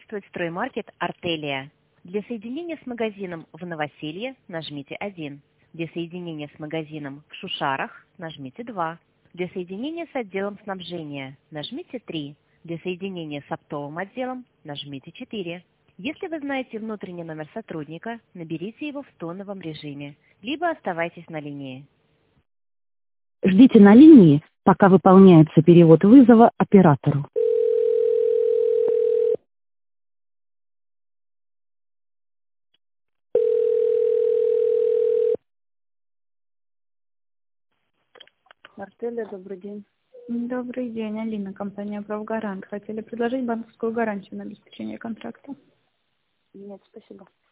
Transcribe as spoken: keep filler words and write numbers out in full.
приветствует строймаркет «Артелия». Для соединения с магазином в Новоселье нажмите один. Для соединения с магазином в Шушарах нажмите два. Для соединения с отделом снабжения нажмите три. Для соединения с оптовым отделом нажмите четыре. Если вы знаете внутренний номер сотрудника, наберите его в тоновом режиме, либо оставайтесь на линии. Ждите на линии, пока выполняется перевод вызова оператору. Артелия, добрый день. Добрый день, Алина, компания «Правгарант». Хотели предложить банковскую гарантию на обеспечение контракта. Нет, спасибо.